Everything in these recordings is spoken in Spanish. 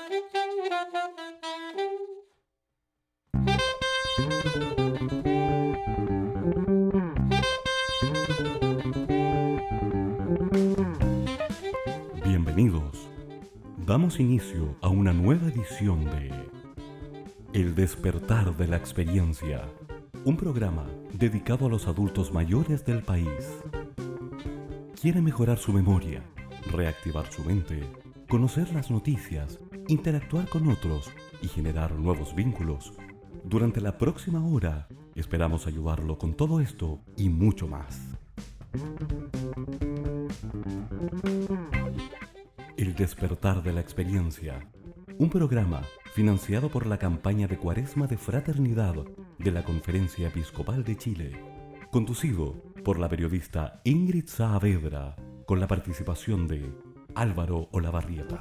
Bienvenidos. Damos inicio a una nueva edición de El despertar de la experiencia, un programa dedicado a los adultos mayores del país. ¿Quiere mejorar su memoria, reactivar su mente, conocer las noticias, interactuar con otros y generar nuevos vínculos? Durante la próxima hora esperamos ayudarlo con todo esto y mucho más. El despertar de la experiencia, un programa financiado por la campaña de Cuaresma de Fraternidad de la Conferencia Episcopal de Chile, conducido por la periodista Ingrid Saavedra, con la participación de Álvaro Olavarrieta.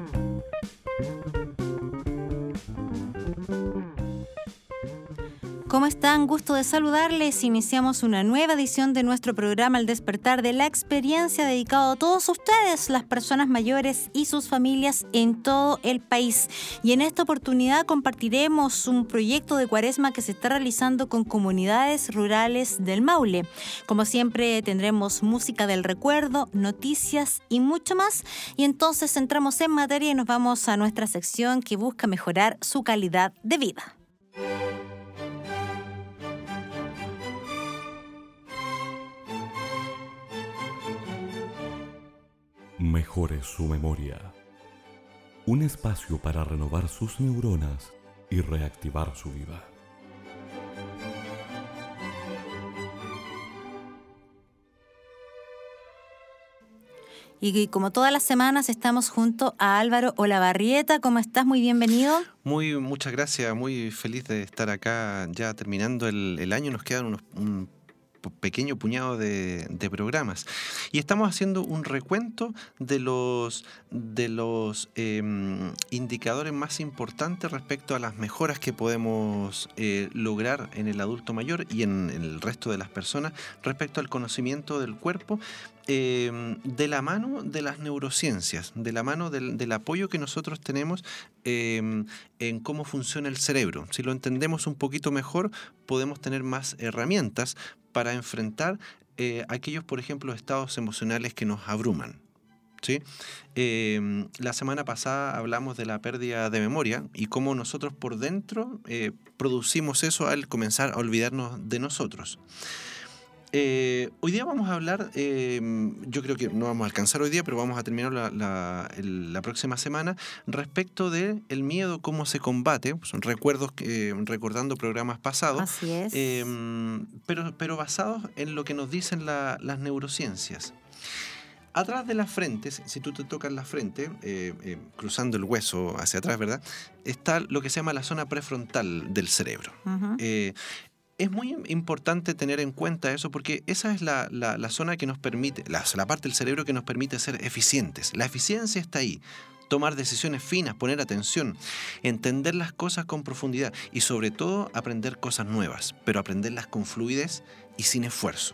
¿Cómo están? Gusto de saludarles. Iniciamos una nueva edición de nuestro programa El Despertar de la Experiencia, dedicado a todos ustedes, las personas mayores y sus familias en todo el país. Y en esta oportunidad compartiremos un proyecto de Cuaresma que se está realizando con comunidades rurales del Maule. Como siempre tendremos música del recuerdo, noticias y mucho más. Y entonces entramos en materia y nos vamos a nuestra sección que busca mejorar su calidad de vida. Mejore su memoria. Un espacio para renovar sus neuronas y reactivar su vida. Y como todas las semanas estamos junto a Álvaro Olavarrieta. ¿Cómo estás? Muy bienvenido. Muchas gracias. Muy feliz de estar acá ya terminando el año. Nos quedan un pequeño puñado de programas y estamos haciendo un recuento de los indicadores más importantes respecto a las mejoras que podemos lograr en el adulto mayor y en el resto de las personas respecto al conocimiento del cuerpo, de la mano de las neurociencias, de la mano del apoyo que nosotros tenemos en cómo funciona el cerebro. Si lo entendemos un poquito mejor, podemos tener más herramientas para enfrentar aquellos, por ejemplo, estados emocionales que nos abruman, ¿sí? La semana pasada hablamos de la pérdida de memoria y cómo nosotros por dentro producimos eso al comenzar a olvidarnos de nosotros. Hoy día vamos a hablar, yo creo que no vamos a alcanzar hoy día, pero vamos a terminar la próxima semana, respecto del miedo, cómo se combate. Son recuerdos, recordando programas pasados. Así es. Pero basados en lo que nos dicen las neurociencias. Atrás de la frente, si tú te tocas la frente, cruzando el hueso hacia atrás, ¿verdad? Está lo que se llama la zona prefrontal del cerebro. Uh-huh. Es muy importante tener en cuenta eso porque esa es la zona que nos permite, la parte del cerebro que nos permite ser eficientes. La eficiencia está ahí. Tomar decisiones finas, poner atención, entender las cosas con profundidad y sobre todo aprender cosas nuevas, pero aprenderlas con fluidez y sin esfuerzo.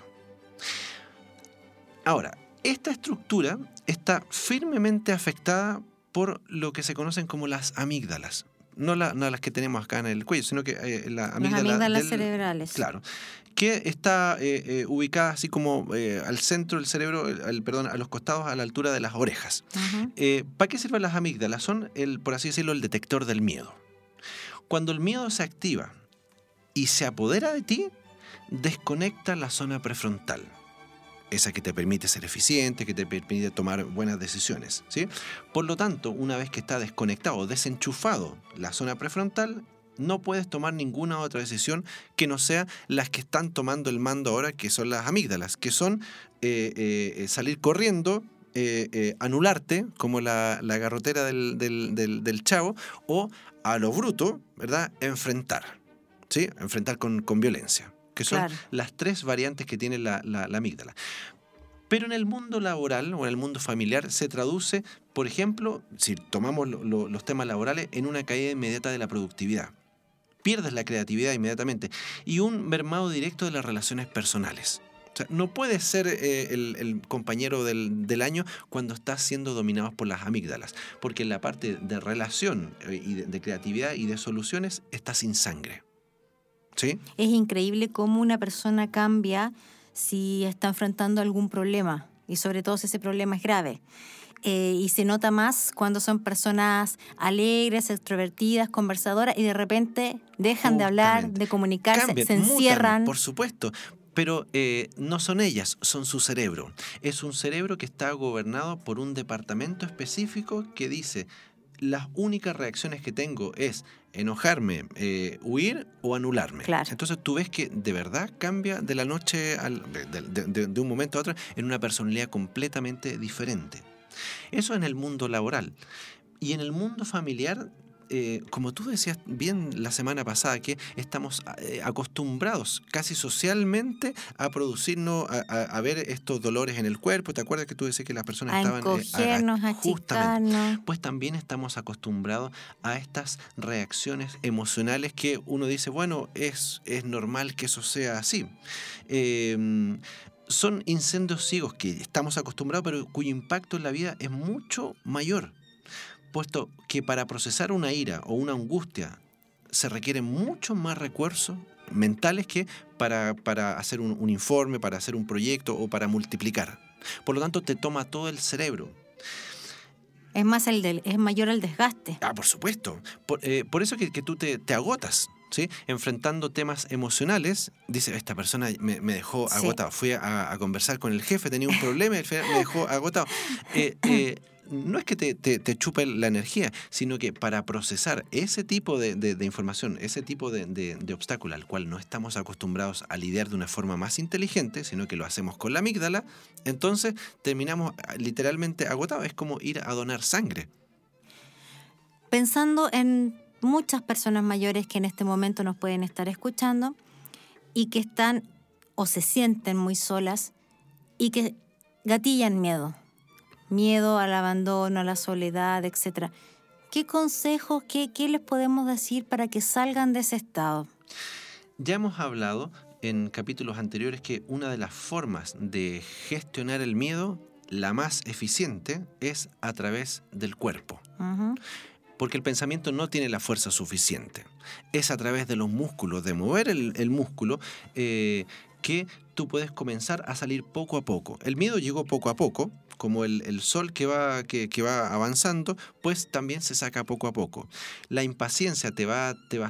Ahora, esta estructura está firmemente afectada por lo que se conocen como las amígdalas. No las que tenemos acá en el cuello, sino que la amígdala... Las amígdalas cerebrales. Claro. Que está ubicada así como al centro del cerebro, a los costados, a la altura de las orejas. Uh-huh. ¿Para qué sirven las amígdalas? Son, por así decirlo, el detector del miedo. Cuando el miedo se activa y se apodera de ti, desconecta la zona prefrontal. Esa que te permite ser eficiente, que te permite tomar buenas decisiones, ¿sí? Por lo tanto, una vez que está desconectado, desenchufado la zona prefrontal, no puedes tomar ninguna otra decisión que no sea las que están tomando el mando ahora, que son las amígdalas, que son salir corriendo, anularte, como la garrotera del Chavo, o a lo bruto, ¿verdad? Enfrentar, ¿sí? Enfrentar con violencia. Que son claro, las tres variantes que tiene la amígdala. Pero en el mundo laboral o en el mundo familiar se traduce, por ejemplo, si tomamos los temas laborales, en una caída inmediata de la productividad. Pierdes la creatividad inmediatamente y un mermado directo de las relaciones personales. O sea, no puedes ser el compañero del año cuando estás siendo dominado por las amígdalas, porque en la parte de relación y de creatividad y de soluciones está sin sangre. ¿Sí? Es increíble cómo una persona cambia si está enfrentando algún problema, y sobre todo si ese problema es grave. Y se nota más cuando son personas alegres, extrovertidas, conversadoras, y de repente dejan de hablar, de comunicarse, cambian, se encierran. mutan, por supuesto. Pero no son ellas, son su cerebro. Es un cerebro que está gobernado por un departamento específico que dice: las únicas reacciones que tengo es enojarme, huir o anularme. Claro. Entonces tú ves que de verdad cambia de la noche de un momento a otro en una personalidad completamente diferente. Eso en el mundo laboral. Y en el mundo familiar, como tú decías bien la semana pasada, que estamos acostumbrados casi socialmente a producirnos, a ver estos dolores en el cuerpo. ¿Te acuerdas que tú decías que las personas estaban encogernos, a achicarnos? Pues también estamos acostumbrados a estas reacciones emocionales que uno dice, bueno, es normal que eso sea así. Son incendios ciegos que estamos acostumbrados, pero cuyo impacto en la vida es mucho mayor, puesto que para procesar una ira o una angustia se requieren mucho más recursos mentales que para hacer un informe, para hacer un proyecto o para multiplicar. Por lo tanto, te toma todo el cerebro. Es mayor el desgaste. Por supuesto. Por eso que tú te agotas, ¿sí? Enfrentando temas emocionales. Dice, esta persona me dejó agotado. Fui a conversar con el jefe, tenía un problema y me dejó agotado. No es que te chupe la energía, sino que para procesar ese tipo de información, ese tipo de obstáculo al cual no estamos acostumbrados a lidiar de una forma más inteligente, sino que lo hacemos con la amígdala, entonces terminamos literalmente agotados. Es como ir a donar sangre. Pensando en muchas personas mayores que en este momento nos pueden estar escuchando y que están o se sienten muy solas y que gatillan miedo al abandono, a la soledad, etc. ¿Qué consejos, qué les podemos decir para que salgan de ese estado? Ya hemos hablado en capítulos anteriores que una de las formas de gestionar el miedo, la más eficiente, es a través del cuerpo. Uh-huh. Porque el pensamiento no tiene la fuerza suficiente. Es a través de los músculos, de mover el músculo, que tú puedes comenzar a salir poco a poco. El miedo llegó poco a poco, como el sol que va avanzando, pues también se saca poco a poco. La impaciencia te va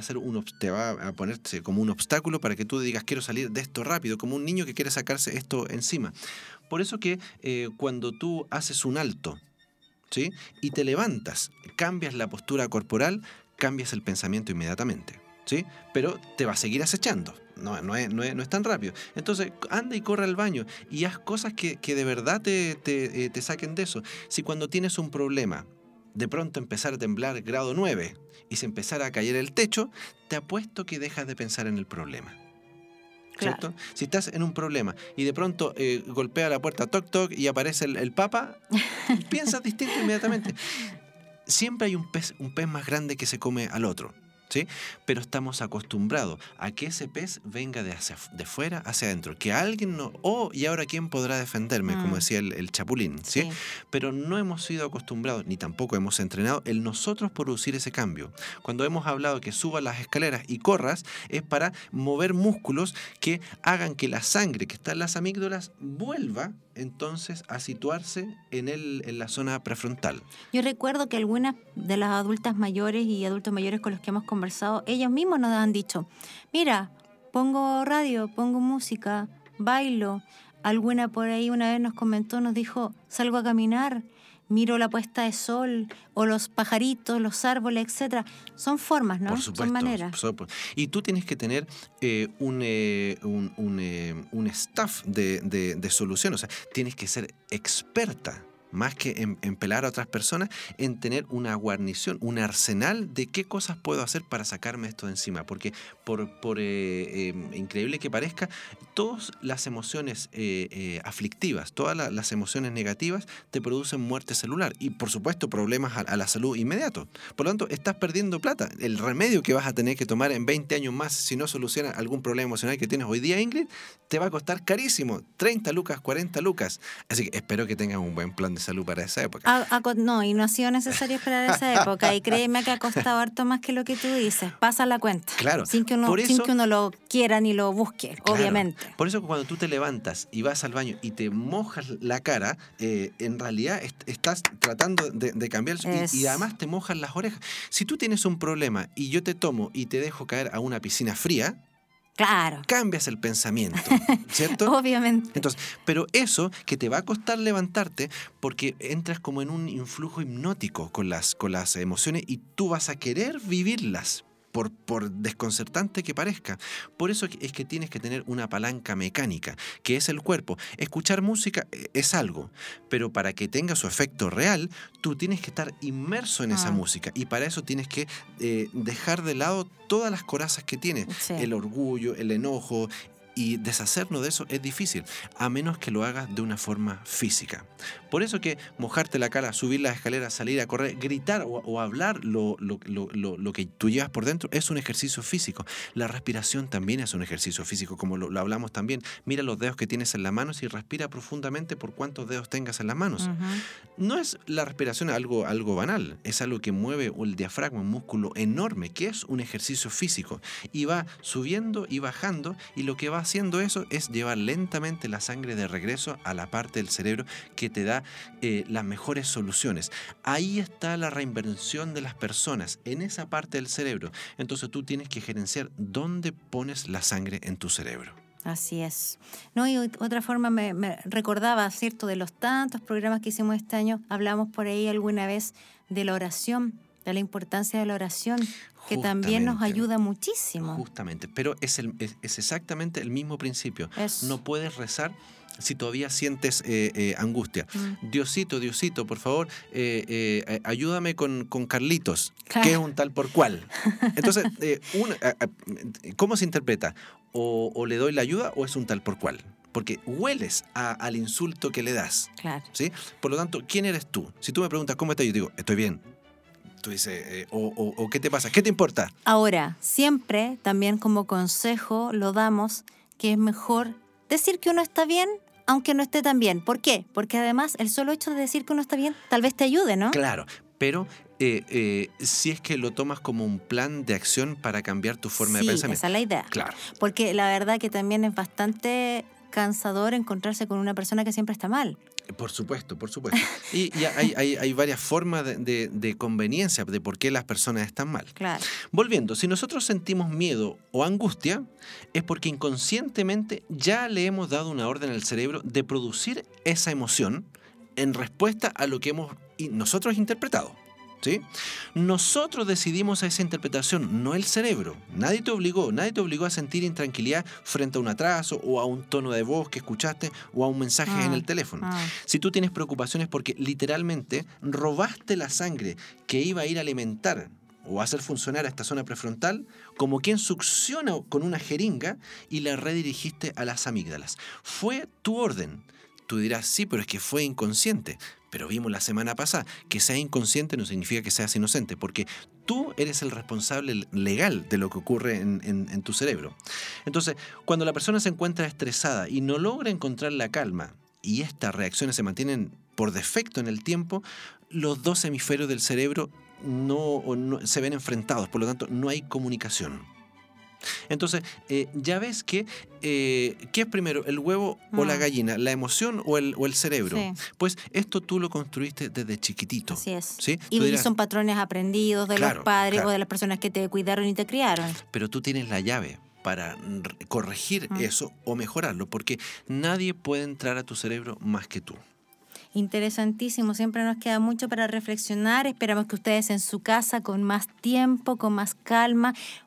a ponerse como un obstáculo para que tú digas, quiero salir de esto rápido, como un niño que quiere sacarse esto encima. Por eso que cuando tú haces un alto, ¿sí?, y te levantas, cambias la postura corporal, cambias el pensamiento inmediatamente, ¿sí? Pero te va a seguir acechando. No es tan rápido. Entonces, anda y corre al baño y haz cosas que de verdad te saquen de eso. Si cuando tienes un problema, de pronto empezar a temblar grado 9 y se empezara a caer el techo, te apuesto que dejas de pensar en el problema. ¿Cierto? Claro. Si estás en un problema y de pronto golpea la puerta, toc toc, y aparece el papa, piensas distinto inmediatamente. Siempre hay un pez más grande que se come al otro, ¿sí? Pero estamos acostumbrados a que ese pez venga de fuera hacia adentro, que alguien no... ¿y ahora quién podrá defenderme? Como decía el Chapulín, ¿sí? Sí. Pero no hemos sido acostumbrados, ni tampoco hemos entrenado el nosotros producir ese cambio. Cuando hemos hablado que subas las escaleras y corras, es para mover músculos que hagan que la sangre que está en las amígdalas vuelva entonces a situarse en la zona prefrontal. Yo recuerdo que algunas de las adultas mayores y adultos mayores con los que hemos conversado, ellos mismos nos han dicho, mira, pongo radio, pongo música, bailo. Alguna por ahí una vez nos comentó, nos dijo, salgo a caminar, miro la puesta de sol o los pajaritos, los árboles, etc. Son formas, ¿no? Por supuesto, son maneras. Y tú tienes que tener un staff de solución. O sea, tienes que ser experta más que en pelar a otras personas, en tener una guarnición, un arsenal de qué cosas puedo hacer para sacarme esto de encima. Porque por increíble que parezca, todas las emociones aflictivas, todas las emociones negativas te producen muerte celular y por supuesto problemas a la salud inmediatos. Por lo tanto, estás perdiendo plata. El remedio que vas a tener que tomar en 20 años más si no solucionas algún problema emocional que tienes hoy día, Ingrid, te va a costar carísimo, 30 lucas, 40 lucas. Así que espero que tengas un buen plan de salud para esa época. No, y no ha sido necesario esperar esa época. Y créeme que ha costado harto más que lo que tú dices. Pasa la cuenta. Claro. Sin que uno lo quiera ni lo busque, claro, obviamente. Por eso cuando tú te levantas y vas al baño y te mojas la cara, en realidad estás tratando de cambiar y además te mojas las orejas. Si tú tienes un problema y yo te tomo y te dejo caer a una piscina fría, claro, cambias el pensamiento, ¿cierto? Obviamente. Entonces, pero eso que te va a costar levantarte porque entras como en un influjo hipnótico con las emociones y tú vas a querer vivirlas. Por desconcertante que parezca. Por eso es que tienes que tener una palanca mecánica, que es el cuerpo. Escuchar música es algo, pero para que tenga su efecto real, tú tienes que estar inmerso en esa música. Y para eso tienes que dejar de lado todas las corazas que tienes. Sí. El orgullo, el enojo. Y deshacernos de eso es difícil, a menos que lo hagas de una forma física. Por eso que mojarte la cara, subir las escaleras, salir a correr, gritar o hablar lo que tú llevas por dentro es un ejercicio físico. La respiración también es un ejercicio físico, como lo hablamos también. Mira los dedos que tienes en las manos y respira profundamente por cuántos dedos tengas en las manos. No es la respiración algo banal, es algo que mueve el diafragma, un músculo enorme, que es un ejercicio físico. Y va subiendo y bajando, y lo que va haciendo eso es llevar lentamente la sangre de regreso a la parte del cerebro que te da las mejores soluciones. Ahí está la reinvención de las personas, en esa parte del cerebro. Entonces tú tienes que gerenciar dónde pones la sangre en tu cerebro. Así es. No, y otra forma me recordaba, ¿cierto? De los tantos programas que hicimos este año, hablamos por ahí alguna vez de la oración, de la importancia de la oración, que también nos ayuda muchísimo. Justamente, pero es exactamente el mismo principio. No puedes rezar si todavía sientes angustia. Diosito, por favor, ayúdame con Carlitos, claro, que es un tal por cual. Entonces, ¿cómo se interpreta? O le doy la ayuda o es un tal por cual. Porque hueles al insulto que le das. Claro. ¿Sí? Por lo tanto, ¿quién eres tú? Si tú me preguntas cómo estás, yo digo, estoy bien. Tú dices, o ¿qué te pasa? ¿Qué te importa? Ahora, siempre, también como consejo, lo damos, que es mejor decir que uno está bien, aunque no esté tan bien. ¿Por qué? Porque además el solo hecho de decir que uno está bien tal vez te ayude, ¿no? Claro, pero si es que lo tomas como un plan de acción para cambiar tu forma de pensamiento. Esa es la idea. Claro. Porque la verdad que también es bastante cansador encontrarse con una persona que siempre está mal. Por supuesto. Y hay varias formas de conveniencia de por qué las personas están mal. Claro. Volviendo, si nosotros sentimos miedo o angustia, es porque inconscientemente ya le hemos dado una orden al cerebro de producir esa emoción en respuesta a lo que hemos nosotros interpretado. ¿Sí? Nosotros decidimos esa interpretación, no el cerebro. Nadie te obligó a sentir intranquilidad frente a un atraso o a un tono de voz que escuchaste o a un mensaje en el teléfono. Si tú tienes preocupaciones porque literalmente robaste la sangre que iba a ir a alimentar o a hacer funcionar a esta zona prefrontal, como quien succiona con una jeringa y la redirigiste a las amígdalas. Fue tu orden. Tú dirás, sí, pero es que fue inconsciente. Pero vimos la semana pasada que seas inconsciente no significa que seas inocente, porque tú eres el responsable legal de lo que ocurre en tu cerebro. Entonces, cuando la persona se encuentra estresada y no logra encontrar la calma, y estas reacciones se mantienen por defecto en el tiempo, los dos hemisferios del cerebro no se ven enfrentados, por lo tanto no hay comunicación. Entonces, ya ves que ¿qué es primero, el huevo o la gallina? ¿La emoción o el cerebro? Sí. Pues esto tú lo construiste desde chiquitito. Así es. ¿Sí? Y son patrones aprendidos de los padres o de las personas que te cuidaron y te criaron. Pero tú tienes la llave para corregir eso o mejorarlo, porque nadie puede entrar a tu cerebro más que tú. Interesantísimo, siempre nos queda mucho para reflexionar. Esperamos que ustedes en su casa, con más tiempo, con más calma,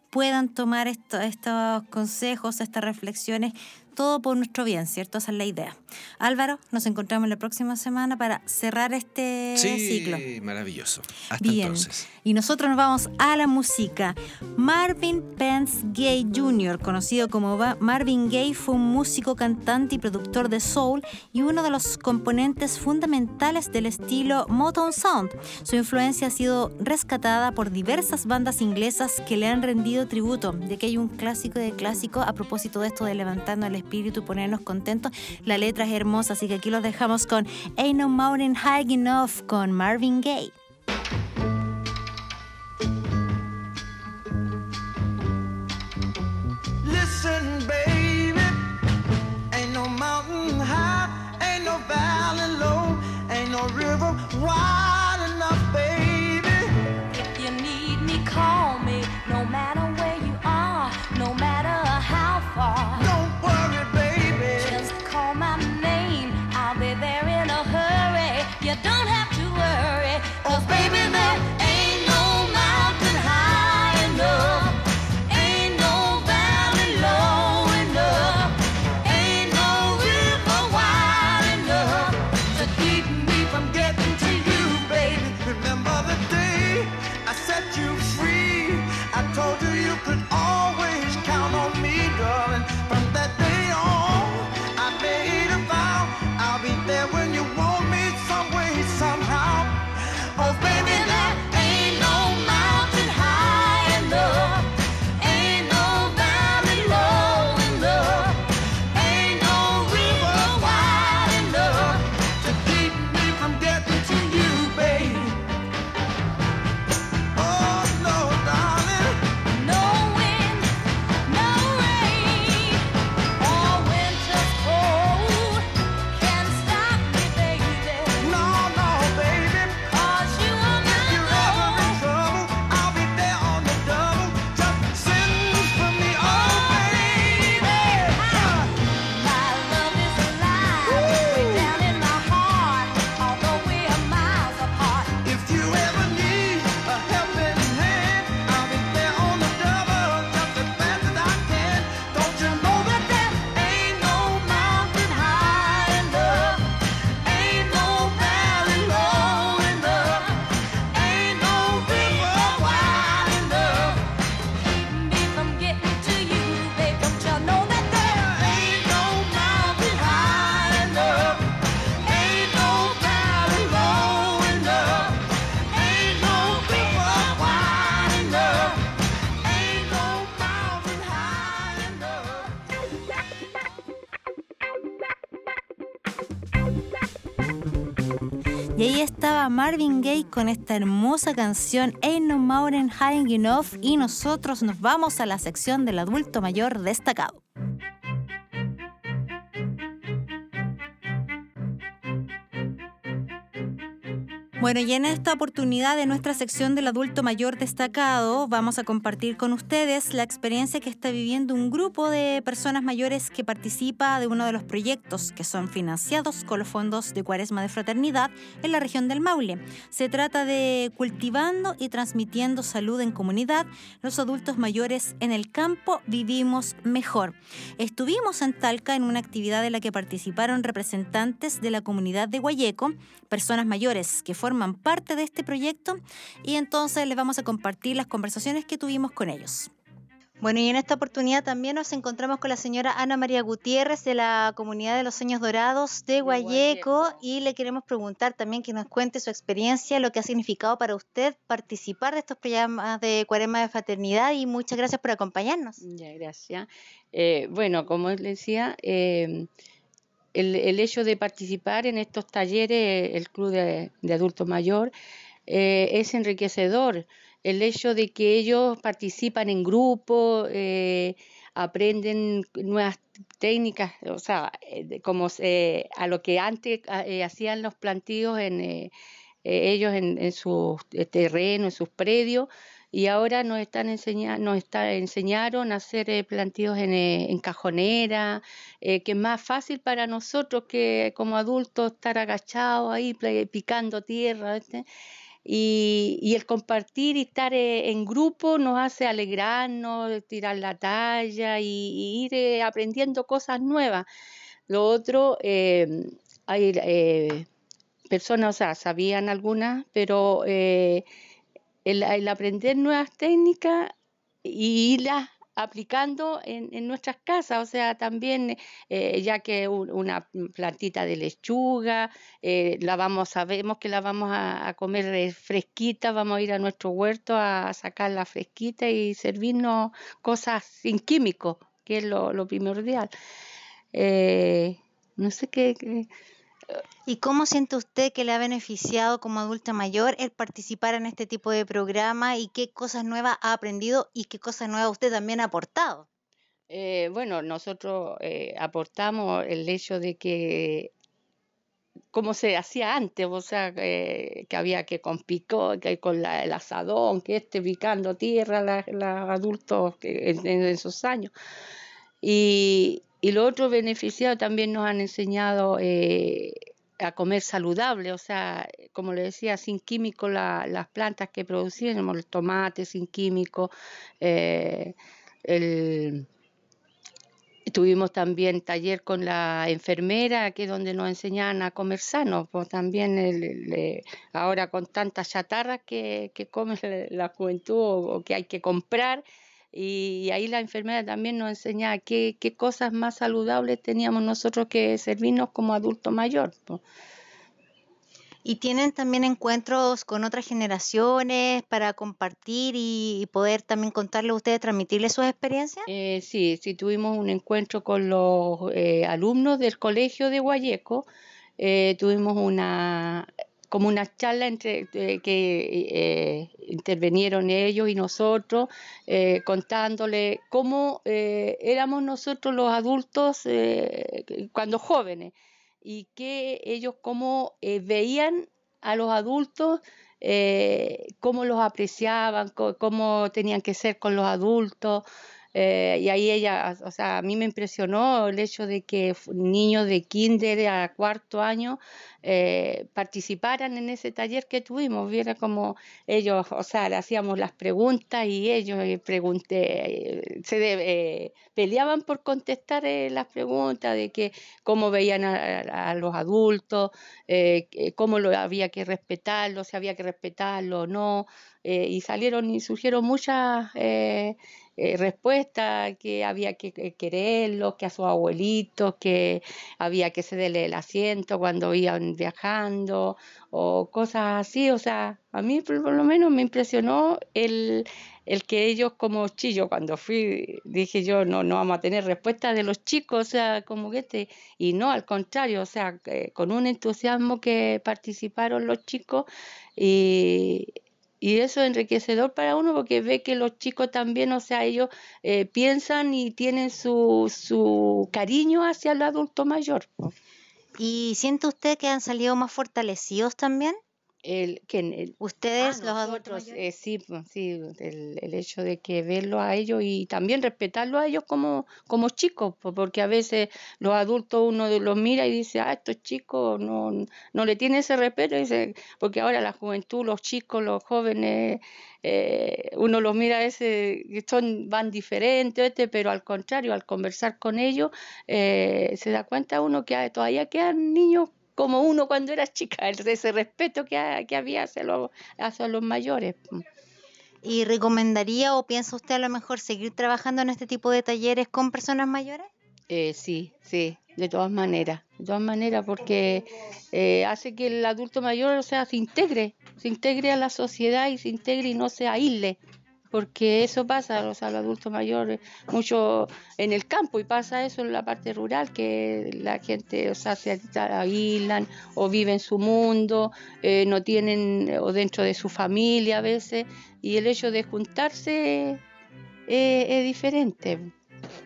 puedan tomar estos consejos, estas reflexiones, todo por nuestro bien, ¿cierto? Esa es la idea. Álvaro, nos encontramos la próxima semana para cerrar este ciclo. Sí, maravilloso. Hasta Bien. entonces. Y nosotros nos vamos a la música. Marvin Pence Gaye Jr., conocido como Marvin Gaye, fue un músico, cantante y productor de soul y uno de los componentes fundamentales del estilo Motown Sound. Su influencia ha sido rescatada por diversas bandas inglesas que le han rendido tributo. De que hay un clásico de clásico a propósito de esto de levantarnos el espíritu y ponernos contentos. La letra es hermosa, así que aquí los dejamos con Ain't No Mountain High Enough con Marvin Gaye. Listen, baby, ain't no mountain high, ain't no valley low, ain't no river wide enough, baby. If you need me, call me, no matter where you are, no matter how far. Don't worry, baby. Just call my name, I'll be there in a hurry. You don't have to worry, 'cause baby, there ain't no mountain high enough, ain't no valley low enough, ain't no river wide enough to keep me from getting to you, baby. Remember the day I set you free. I told you you could always count on me, darling. From that day on, I made a vow I'll be there when you want me, some way, somehow. Oh, baby, There ain't no mountain high enough, ain't no valley low enough, ain't no river wide enough to keep me from getting to you, baby. oh no, darling. No wind, no rain, or winter's cold can stop me, baby. No, no, baby. 'Cause you are If my you're ever in goal. trouble, I'll be there on the double. Just send for me, oh baby. My love is alive, way down in my heart, although we are miles apart. If you ever need a helping hand, I'll be there on the double, just as fast as I can. Don't you know that there ain't no mountain high enough, ain't no valley low enough, ain't no river wide enough. Keep me from getting to you, babe. Don't you know that there Ain't no mountain high enough, ain't no valley low enough, ain't no river wide enough, ain't no mountain high enough. Y ahí estaba Marvin Gaye con esta hermosa canción Ain't No Mountain High Enough, y nosotros nos vamos a la sección del adulto mayor destacado. Bueno, y en esta oportunidad de nuestra sección del adulto mayor destacado vamos a compartir con ustedes la experiencia que está viviendo un grupo de personas mayores que participa de uno de los proyectos que son financiados con los fondos de Cuaresma de Fraternidad en la región del Maule. Se trata de Cultivando y Transmitiendo Salud en Comunidad, los adultos mayores en el campo vivimos mejor. Estuvimos en Talca en una actividad en la que participaron representantes de la comunidad de Guayeco, personas mayores que forman parte de este proyecto, y entonces les vamos a compartir las conversaciones que tuvimos con ellos. Bueno, y en esta oportunidad también nos encontramos con la señora Ana María Gutiérrez de la comunidad de los Sueños Dorados de Guayeco, y le queremos preguntar también que nos cuente su experiencia, lo que ha significado para usted participar de estos programas de Cuaresma de Fraternidad, y muchas gracias por acompañarnos. Ya, gracias. Bueno, como les decía, el hecho de participar en estos talleres, el Club de Adultos Mayor, es enriquecedor. El hecho de que ellos participan en grupo, aprenden nuevas técnicas, o sea, a lo que antes hacían los plantíos ellos en sus terrenos, en sus predios, y ahora nos enseñaron a hacer plantíos en cajonera, que es más fácil para nosotros que como adultos estar agachados ahí picando tierra, ¿viste? y el compartir y estar en grupo nos hace alegrarnos, tirar la talla y ir aprendiendo cosas nuevas. Lo otro, hay personas, o sea, sabían algunas, pero el aprender nuevas técnicas y irlas aplicando en nuestras casas, o sea, también ya que una plantita de lechuga, sabemos que la vamos a comer fresquita, vamos a ir a nuestro huerto a sacarla fresquita y servirnos cosas sin químicos, que es lo primordial. No sé qué. ¿Y cómo siente usted que le ha beneficiado como adulta mayor el participar en este tipo de programa y qué cosas nuevas ha aprendido y qué cosas nuevas usted también ha aportado? Bueno, nosotros aportamos el hecho de que como se hacía antes, o sea, que había que con picó, que con el asadón, que picando tierra, los adultos en esos años. Y los otros beneficiados también nos han enseñado a comer saludable, o sea, como le decía, sin químicos las plantas que producíamos, el tomate sin químicos, tuvimos también taller con la enfermera, que es donde nos enseñan a comer sano, pues también ahora con tantas chatarras que come la juventud o que hay que comprar, y ahí la enfermera también nos enseñaba qué cosas más saludables teníamos nosotros que servirnos como adulto mayor, pues. ¿Y tienen también encuentros con otras generaciones para compartir y poder también contarles a ustedes, transmitirles sus experiencias? Sí, tuvimos un encuentro con los alumnos del colegio de Guayeco. Tuvimos como una charla entre que intervinieron ellos y nosotros, contándole cómo éramos nosotros los adultos cuando jóvenes y que ellos cómo veían a los adultos, cómo los apreciaban, cómo tenían que ser con los adultos. Y ahí ella, o sea, a mí me impresionó el hecho de que niños de kinder a cuarto año participaran en ese taller que tuvimos. Viera como ellos, o sea, le hacíamos las preguntas y ellos peleaban por contestar las preguntas de que cómo veían a los adultos, cómo había que respetarlo, si había que respetarlo o no, y surgieron muchas respuestas, que había que quererlos, que a sus abuelitos, que había que cederle el asiento cuando iban viajando o cosas así. O sea, a mí por lo menos me impresionó el que ellos como chillo, cuando fui, dije yo, no vamos a tener respuesta de los chicos, o sea, como que y no, al contrario, o sea, con un entusiasmo que participaron los chicos y eso es enriquecedor para uno porque ve que los chicos también, o sea, ellos piensan y tienen su cariño hacia el adulto mayor. ¿Y siente usted que han salido más fortalecidos también? Ustedes, los adultos Nosotros, mayores. sí, el hecho de que verlo a ellos y también respetarlo a ellos como chicos, porque a veces los adultos uno los mira y dice, estos chicos no le tiene ese respeto, porque ahora la juventud, los chicos, los jóvenes, uno los mira a veces, van diferentes, pero al contrario, al conversar con ellos, se da cuenta uno que todavía quedan niños como uno cuando era chica, ese respeto que había hacia los mayores. ¿Y recomendaría o piensa usted a lo mejor seguir trabajando en este tipo de talleres con personas mayores? Sí, de todas maneras, porque hace que el adulto mayor, o sea, se integre a la sociedad y se integre y no se aísle, porque eso pasa, o sea, el adulto mayor mucho en el campo y pasa eso en la parte rural, que la gente, o sea, se aíslan o viven en su mundo, no tienen, o dentro de su familia a veces, y el hecho de juntarse es diferente.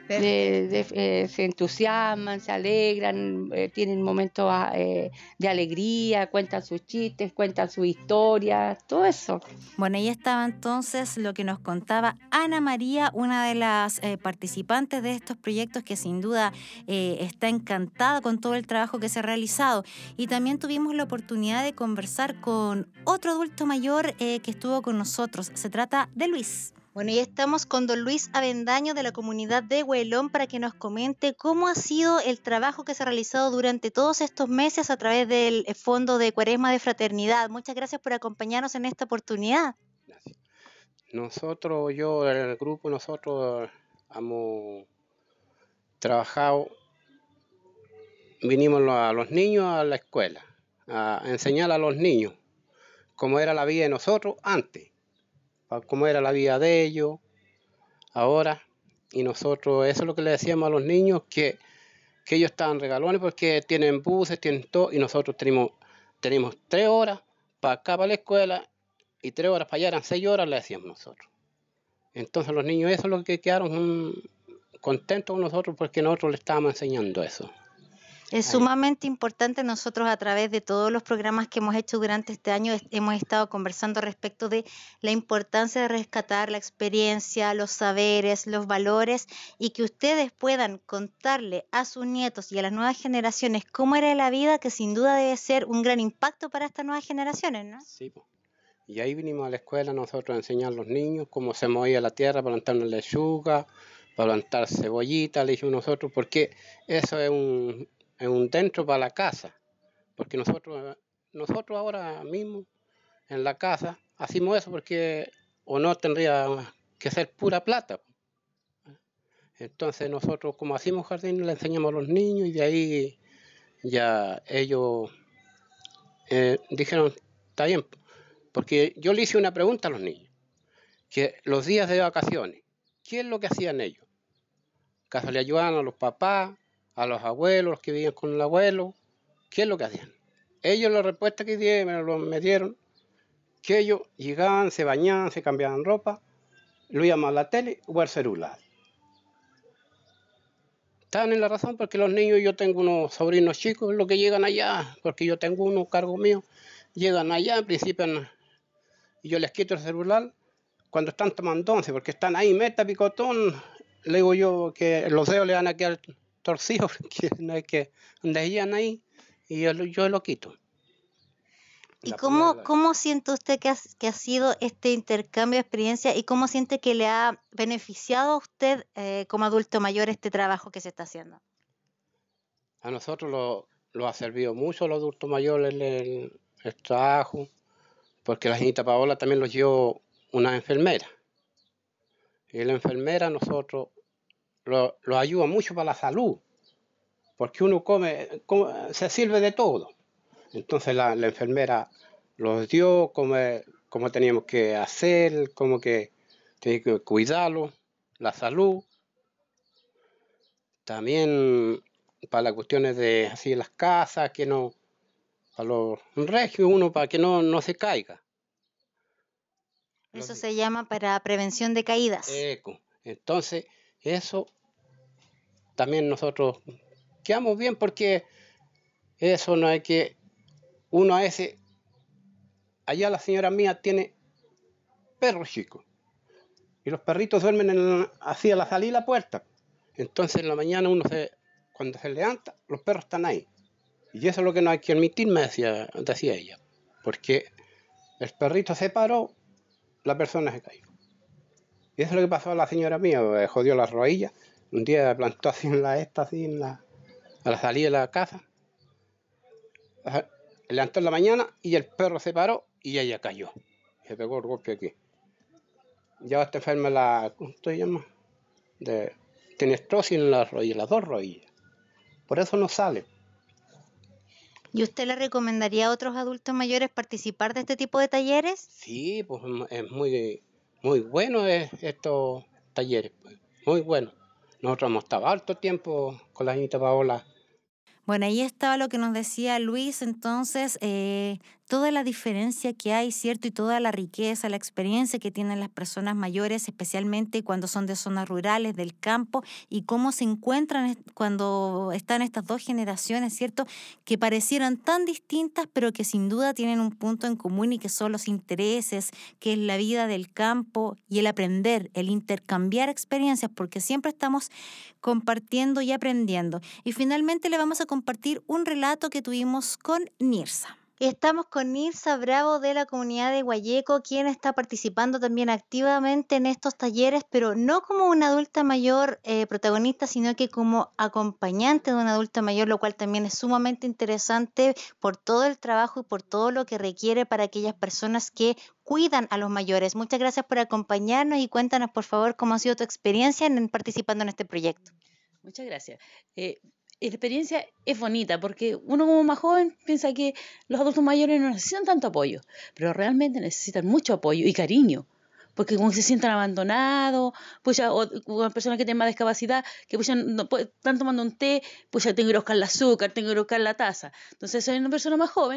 Se entusiasman, se alegran, tienen momentos de alegría, cuentan sus chistes, cuentan sus historias, todo eso. Bueno, ahí estaba entonces lo que nos contaba Ana María, una de las participantes de estos proyectos que sin duda está encantada con todo el trabajo que se ha realizado. Y también tuvimos la oportunidad de conversar con otro adulto mayor que estuvo con nosotros. Se trata de Luis. Bueno, y estamos con don Luis Avendaño de la comunidad de Huelón para que nos comente cómo ha sido el trabajo que se ha realizado durante todos estos meses a través del Fondo de Cuaresma de Fraternidad. Muchas gracias por acompañarnos en esta oportunidad. Gracias. Nosotros, yo, el grupo, nosotros hemos trabajado, vinimos a los niños a la escuela, a enseñar a los niños cómo era la vida de nosotros antes, cómo era la vida de ellos ahora, y nosotros, eso es lo que le decíamos a los niños, que ellos estaban regalones porque tienen buses, tienen todo, y nosotros tenemos 3 horas para acá, para la escuela, y 3 horas para allá, eran 6 horas, le decíamos nosotros. Entonces los niños, eso es lo que quedaron contentos con nosotros porque nosotros les estábamos enseñando eso. Es sumamente importante. Nosotros a través de todos los programas que hemos hecho durante este año hemos estado conversando respecto de la importancia de rescatar la experiencia, los saberes, los valores y que ustedes puedan contarle a sus nietos y a las nuevas generaciones cómo era la vida, que sin duda debe ser un gran impacto para estas nuevas generaciones, ¿no? Sí, pues. Y ahí vinimos a la escuela nosotros a enseñar a los niños cómo se movía la tierra para plantar una lechuga, para plantar cebollita, le dijimos nosotros, porque eso es un dentro para la casa, porque nosotros ahora mismo en la casa hacemos eso porque o no tendría que ser pura plata. Entonces nosotros como hacemos jardín le enseñamos a los niños y de ahí ya ellos dijeron, está bien, porque yo le hice una pregunta a los niños, que los días de vacaciones, ¿qué es lo que hacían ellos? ¿Acaso le ayudaban a los papás, a los abuelos, los que vivían con el abuelo? ¿Qué es lo que hacían? Ellos la respuesta que me dieron, que ellos llegaban, se bañaban, se cambiaban ropa, lo iban a la tele o al celular. Estaban en la razón porque los niños, yo tengo unos sobrinos chicos, los que llegan allá, porque yo tengo uno cargo mío, llegan allá, en principio, y yo les quito el celular cuando están tomando once, porque están ahí, meta picotón, le digo yo que los dedos le van a quedar torcidos, que no hay que, donde llegan ahí, y yo lo quito. ¿Y cómo siente usted que ha sido este intercambio de experiencia y cómo siente que le ha beneficiado a usted como adulto mayor este trabajo que se está haciendo? A nosotros lo ha servido mucho, los adultos mayores, el trabajo, porque la señorita Paola también los llevó una enfermera. Y la enfermera nosotros lo ayuda mucho para la salud, porque uno se sirve de todo. Entonces la enfermera los dio cómo teníamos que hacer, cómo que teníamos que cuidarlo, la salud. También para las cuestiones de así las casas, que no, para los regios, para que no se caiga. Eso se llama para prevención de caídas. Entonces, eso también nosotros quedamos bien porque eso no hay que... Uno a veces, allá la señora mía tiene perros chicos y los perritos duermen así a la salida de la puerta. Entonces en la mañana cuando se levanta, los perros están ahí. Y eso es lo que no hay que admitir, me decía ella, porque el perrito se paró, la persona se cayó. Y eso es lo que pasó a la señora mía, jodió las rodillas. Un día plantó así a la salida de la casa. Levantó en la mañana y el perro se paró y ella cayó. Se pegó el golpe aquí. Ya está enferma ¿cómo se llama? Tiene estrosis en las rodillas, las 2 rodillas. Por eso no sale. ¿Y usted le recomendaría a otros adultos mayores participar de este tipo de talleres? Sí, pues es muy bueno estos talleres, pues, muy bueno. Nosotros hemos estado harto tiempo con la señorita Paola. Bueno, ahí estaba lo que nos decía Luis, entonces, toda la diferencia que hay, ¿cierto? Y toda la riqueza, la experiencia que tienen las personas mayores, especialmente cuando son de zonas rurales, del campo, y cómo se encuentran cuando están estas dos generaciones, ¿cierto? Que parecieran tan distintas, pero que sin duda tienen un punto en común y que son los intereses, que es la vida del campo y el aprender, el intercambiar experiencias, porque siempre estamos compartiendo y aprendiendo. Y finalmente le vamos a compartir un relato que tuvimos con Nirsa. Estamos con Nirsa Bravo de la comunidad de Guayeco, quien está participando también activamente en estos talleres, pero no como una adulta mayor protagonista, sino que como acompañante de una adulta mayor, lo cual también es sumamente interesante por todo el trabajo y por todo lo que requiere para aquellas personas que cuidan a los mayores. Muchas gracias por acompañarnos y cuéntanos, por favor, cómo ha sido tu experiencia participando en este proyecto. Muchas gracias. La experiencia es bonita porque uno como más joven piensa que los adultos mayores no necesitan tanto apoyo, pero realmente necesitan mucho apoyo y cariño, porque como que se sientan abandonados, pues ya, o personas que tienen más discapacidad, que pues ya no, están tomando un té, pues ya tengo que buscar el azúcar, tengo que buscar la taza. Entonces, soy una persona más joven,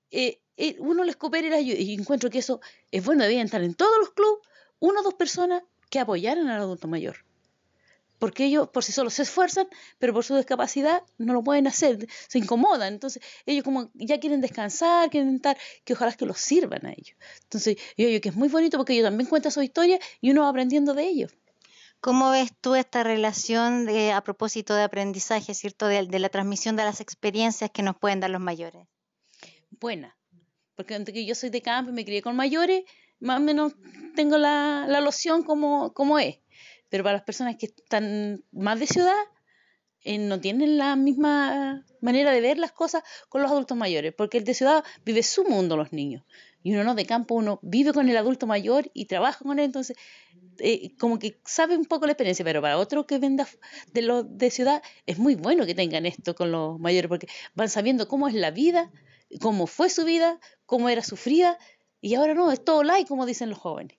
uno les coopera y les ayuda, y encuentro que eso es bueno, debían estar en todos los clubes, una o dos personas que apoyaran al adulto mayor. Porque ellos por sí solos se esfuerzan, pero por su discapacidad no lo pueden hacer, se incomodan. Entonces, ellos como ya quieren descansar, quieren estar, que ojalá que los sirvan a ellos. Entonces, yo digo que es muy bonito porque ellos también cuentan su historia y uno va aprendiendo de ellos. ¿Cómo ves tú esta relación a propósito de aprendizaje, ¿cierto? De la transmisión de las experiencias que nos pueden dar los mayores? Buena, porque aunque yo soy de campo y me crié con mayores, más o menos tengo la loción como es. Pero para las personas que están más de ciudad, no tienen la misma manera de ver las cosas con los adultos mayores, porque el de ciudad vive su mundo, los niños, y uno no, de campo, uno vive con el adulto mayor y trabaja con él, entonces como que sabe un poco la experiencia, pero para otros que vengan de los de ciudad, es muy bueno que tengan esto con los mayores, porque van sabiendo cómo es la vida, cómo fue su vida, cómo era sufrida, y ahora no, es todo light, como dicen los jóvenes.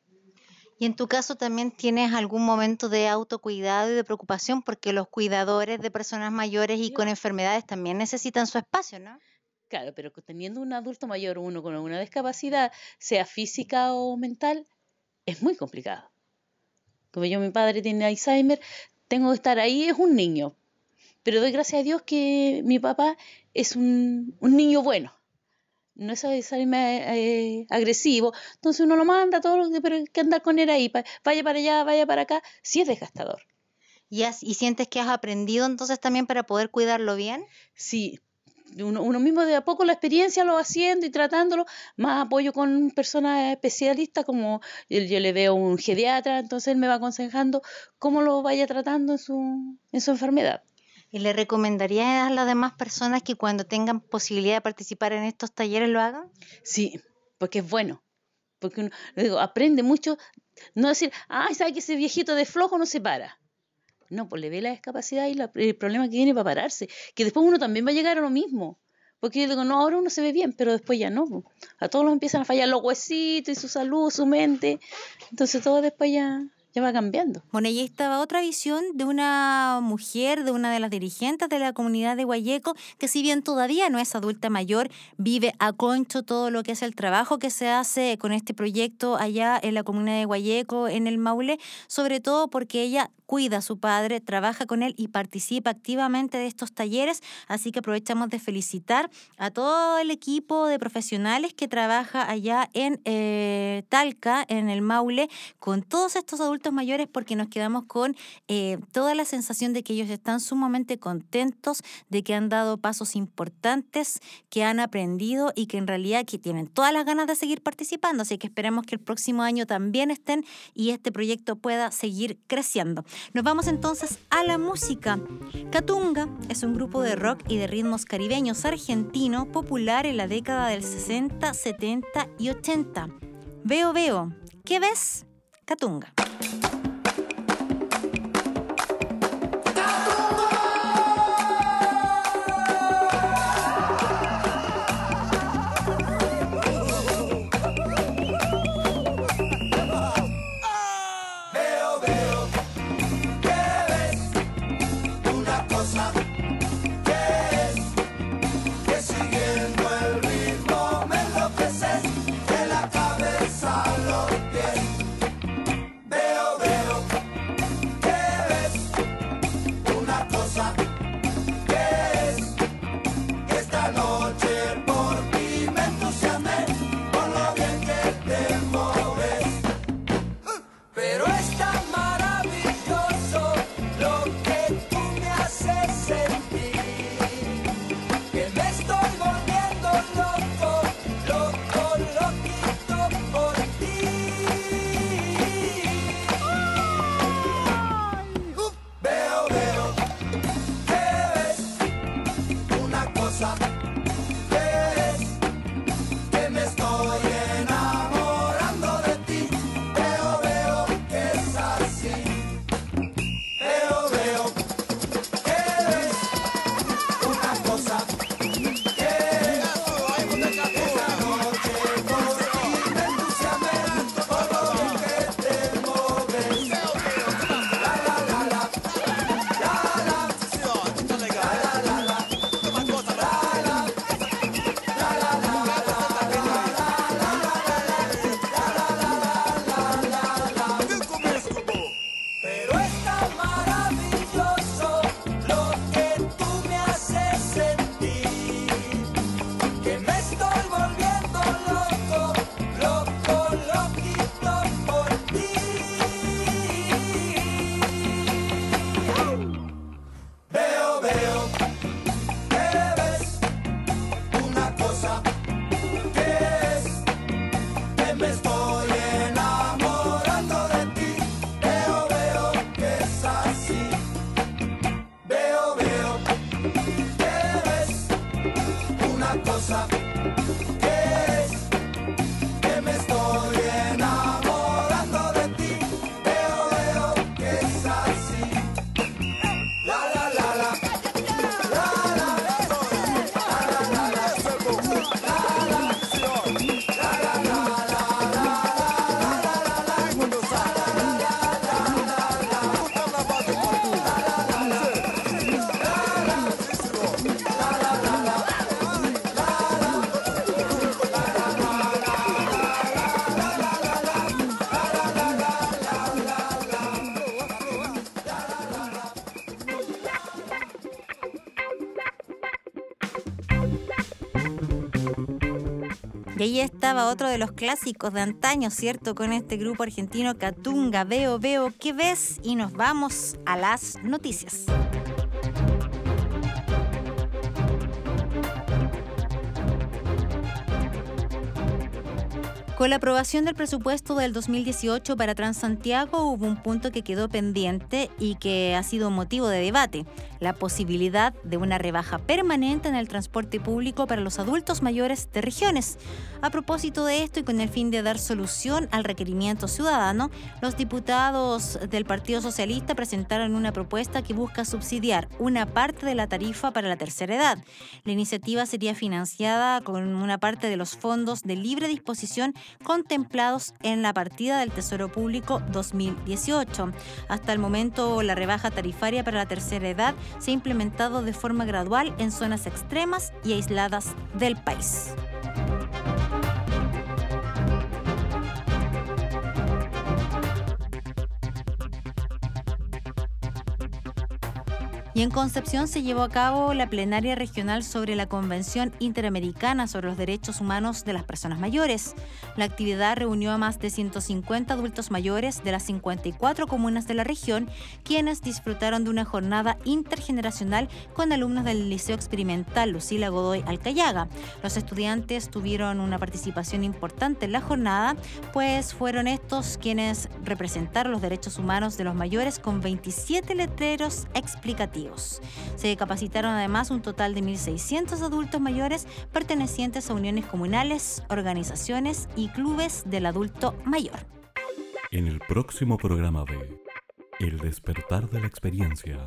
Y en tu caso también tienes algún momento de autocuidado y de preocupación porque los cuidadores de personas mayores y con enfermedades también necesitan su espacio, ¿no? Claro, pero teniendo un adulto mayor, uno con alguna discapacidad, sea física o mental, es muy complicado. Como mi padre tiene Alzheimer, tengo que estar ahí, es un niño. Pero doy gracias a Dios que mi papá es un niño bueno. No es salirme agresivo, entonces uno lo manda todo, pero hay que andar con él ahí, vaya para allá, vaya para acá, sí es desgastador. ¿Y sientes que has aprendido entonces también para poder cuidarlo bien? Sí, uno mismo de a poco la experiencia lo va haciendo y tratándolo, más apoyo con personas especialistas, como yo le veo un geriatra, entonces él me va aconsejando cómo lo vaya tratando en su enfermedad. ¿Y le recomendarías a las demás personas que cuando tengan posibilidad de participar en estos talleres lo hagan? Sí, porque es bueno. Porque uno, aprende mucho. No decir, ¿sabe que ese viejito de flojo no se para? No, pues le ve la discapacidad y el problema que tiene para pararse. Que después uno también va a llegar a lo mismo. Porque yo digo, no, ahora uno se ve bien, pero después ya no. A todos los empiezan a fallar los huesitos y su salud, su mente. Entonces todo después ya va cambiando. Bueno, y estaba otra visión de una mujer, de una de las dirigentes de la comunidad de Guayeco, que si bien todavía no es adulta mayor, vive a concho todo lo que es el trabajo que se hace con este proyecto allá en la comunidad de Guayeco, en el Maule, sobre todo porque ella cuida a su padre, trabaja con él y participa activamente de estos talleres, así que aprovechamos de felicitar a todo el equipo de profesionales que trabaja allá en Talca, en el Maule, con todos estos adultos mayores, porque nos quedamos con toda la sensación de que ellos están sumamente contentos, de que han dado pasos importantes, que han aprendido y que en realidad que tienen todas las ganas de seguir participando, así que esperemos que el próximo año también estén y este proyecto pueda seguir creciendo. Nos vamos entonces a la música. Catunga es un grupo de rock y de ritmos caribeños argentino popular en la década del 60, 70 y 80. Veo, ¿qué ves? Catunga. Que siguiendo el ritmo me enloquece. Y ahí estaba otro de los clásicos de antaño, ¿cierto? Con este grupo argentino Catunga, Veo, Veo, ¿qué ves? Y nos vamos a las noticias. Con la aprobación del presupuesto del 2018 para Transantiago hubo un punto que quedó pendiente y que ha sido motivo de debate: la posibilidad de una rebaja permanente en el transporte público para los adultos mayores de regiones. A propósito de esto y con el fin de dar solución al requerimiento ciudadano, los diputados del Partido Socialista presentaron una propuesta que busca subsidiar una parte de la tarifa para la tercera edad. La iniciativa sería financiada con una parte de los fondos de libre disposición contemplados en la partida del Tesoro Público 2018. Hasta el momento, la rebaja tarifaria para la tercera edad se ha implementado de forma gradual en zonas extremas y aisladas del país. Y en Concepción se llevó a cabo la plenaria regional sobre la Convención Interamericana sobre los Derechos Humanos de las Personas Mayores. La actividad reunió a más de 150 adultos mayores de las 54 comunas de la región, quienes disfrutaron de una jornada intergeneracional con alumnos del Liceo Experimental Lucila Godoy Alcayaga. Los estudiantes tuvieron una participación importante en la jornada, pues fueron estos quienes representaron los derechos humanos de los mayores con 27 letreros explicativos. Se capacitaron además un total de 1.600 adultos mayores pertenecientes a uniones comunales, organizaciones y clubes del adulto mayor. En el próximo programa de El despertar de la experiencia,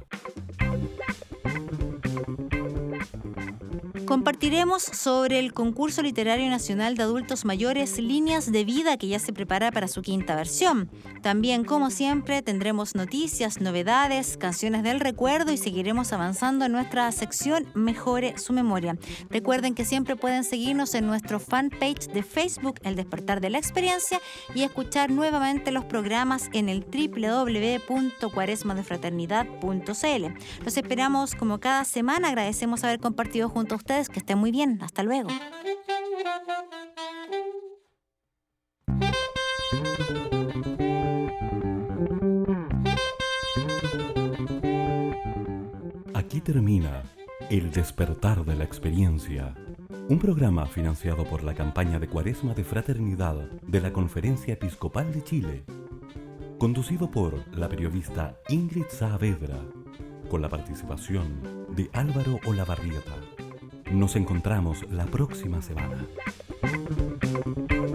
compartiremos sobre el concurso literario nacional de adultos mayores Líneas de Vida, que ya se prepara para su 5ª versión. También, como siempre, tendremos noticias, novedades, canciones del recuerdo y seguiremos avanzando en nuestra sección Mejore su Memoria. Recuerden que siempre pueden seguirnos en nuestro fanpage de Facebook, El Despertar de la Experiencia, y escuchar nuevamente los programas en el www.cuaresmadefraternidad.cl. Los esperamos como cada semana. Agradecemos haber compartido junto a ustedes. Que estén muy bien. Hasta luego. aquí termina El despertar de la experiencia, un programa financiado por la campaña de Cuaresma de Fraternidad de la Conferencia Episcopal de Chile, conducido por la periodista Ingrid Saavedra, con la participación de Álvaro Olavarrieta. Nos encontramos la próxima semana.